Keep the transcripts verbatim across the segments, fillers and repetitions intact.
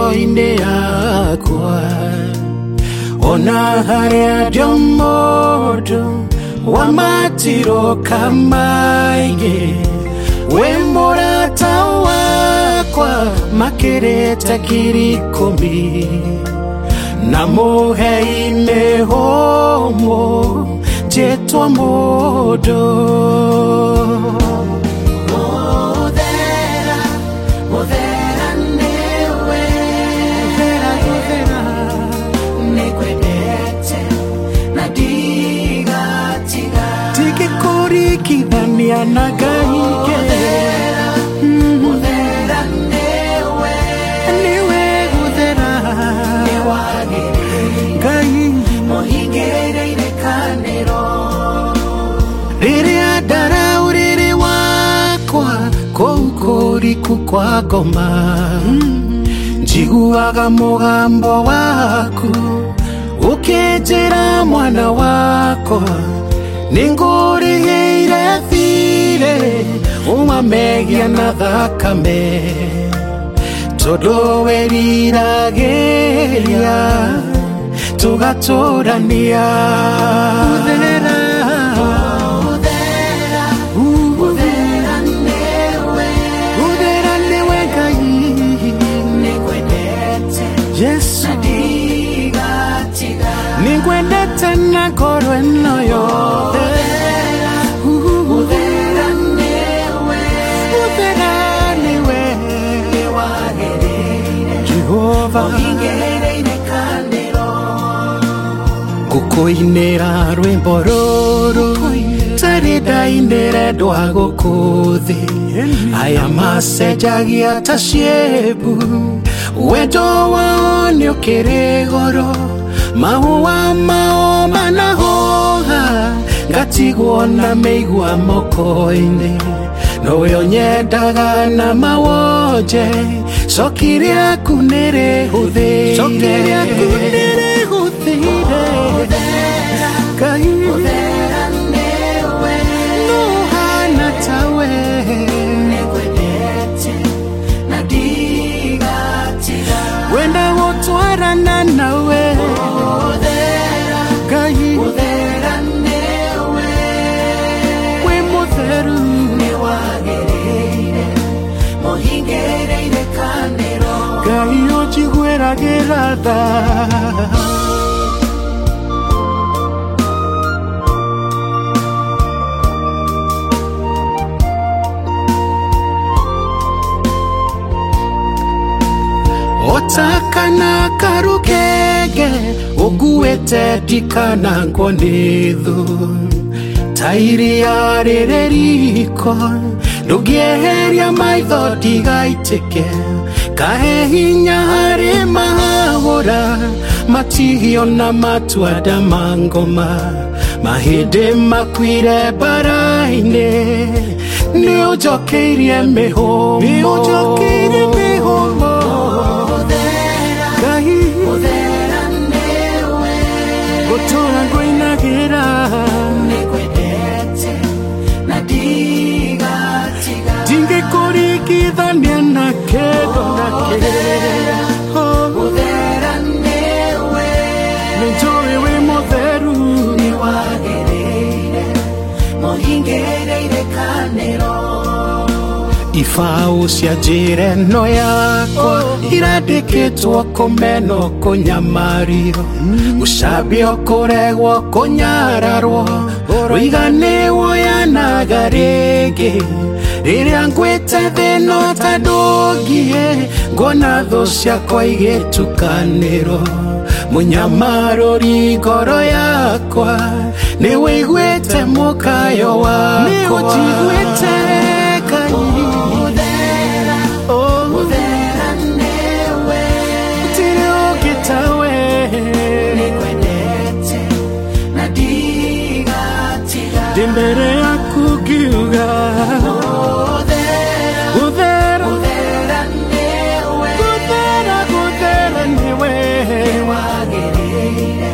ngoro-inĩ yakwa ona harĩa ndĩ mũndũ wa matiroka maingĩ we mũrata wakwa makĩrĩte ngiri ikũmi na mũhei mĩhũmũ njĩtwo mũndũ Kidania na gaike Udera newe Niwe udera Newa gai Mohingere ire kanero Riri adara uriri wakwa Koukoriku kwa goma Njiguaga mugambo waku Ukejera mwana wakwa Ninguriheire thire umamegia na thakame todo werirageria tugatorania udera udera udera newe udera newe kai ningwendete Yesu diga tiga ningwendete na koro enoyo Gukoinera rwimbo ruru Taridainere dwago kuthi Aya masejagia tasiebu Wedo waonyo kiregoro Mahua maoma na hoha Gatigwona meigua mokoine Noyo nyedaga na mawoje Sokiria kunere huthire Sokiria kunere huthire Udera Udera newe Nuhana tawe Negwedete Nadiga tiga Wenda wotwarana nawe Udera Udera newe We mutheru Newagereire Mohingereire kanero Gai ochigwera gerada Otakana karukege Oguete dikana ngonethu Tairi arereriko Ndugieheria maitho ndigaitĩke Kahe hinya harĩ mahũra Matigio na matuada mangoma Mahĩndĩ makuire mbara-inĩ Nĩũnjokeirie mĩhũmũ Nĩũnjokeirie mĩhũmũ Ngai Ũthera nĩwe Gũtũũra ngũinagĩra Nĩngwendete na ndigatiga Ndingĩkũringithania na kĩndũ na kĩrĩa Ũthera nĩwe Nĩnjũĩ wĩ mũtheru Nĩwagĩrĩire Mũhingĩrĩire kanero Ibaũ cia njĩra ĩno yakwa irandĩkĩtwo kũmenwo kũnyamario Gũcambio kũregwo kũnyararwo Rũiganĩrwo yanaga rĩngĩ Rĩrĩa ngwĩte thĩno ta ndũngiĩ Ngona thũ ciakwa igĩtukanĩrwo Mũnyamarũri ngoro yakwa Nĩwĩiguĩte mũkayo wakwa Nĩũnjiguĩte Ngai Ũthera nĩwe Gũtirĩ ũngĩ tawe Nĩngwendete na ndigatiga Ndĩ mbere yaku ngiuga Ũthera Ũthera nĩwe Ũthera Ũthera nĩwe Nĩwagĩrĩire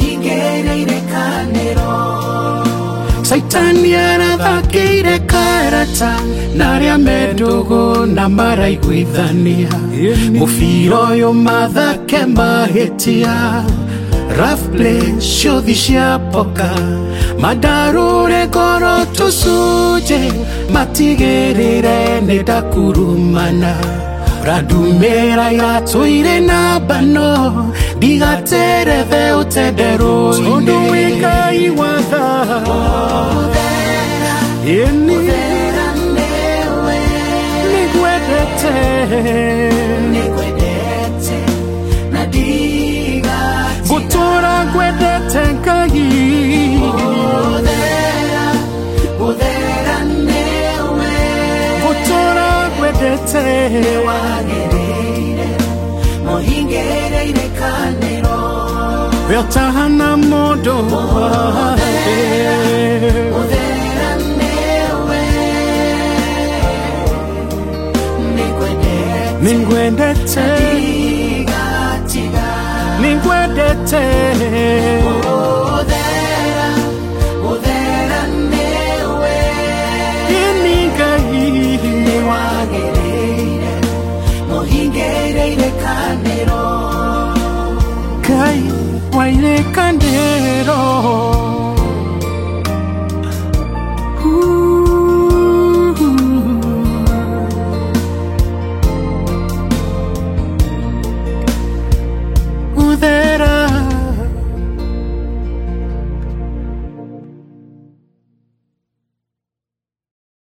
Mũhingĩrĩire kanero Saitani arathakĩire kara marata naria mendugu na maraiguithania mufiro yo mathake mahitia rough play shuthi cia poka madarure ngoro tusuje matigirire nidakurumana radumera yatuire na bano digatereve utederu undu wikai watha yeni nigwedete nigwedete nadiga gutura gwedete ngai udera udera newe gutura gwedete wagirire mohingereire kanero yatahana modo udera newe nigwedete nigwedete nigwedete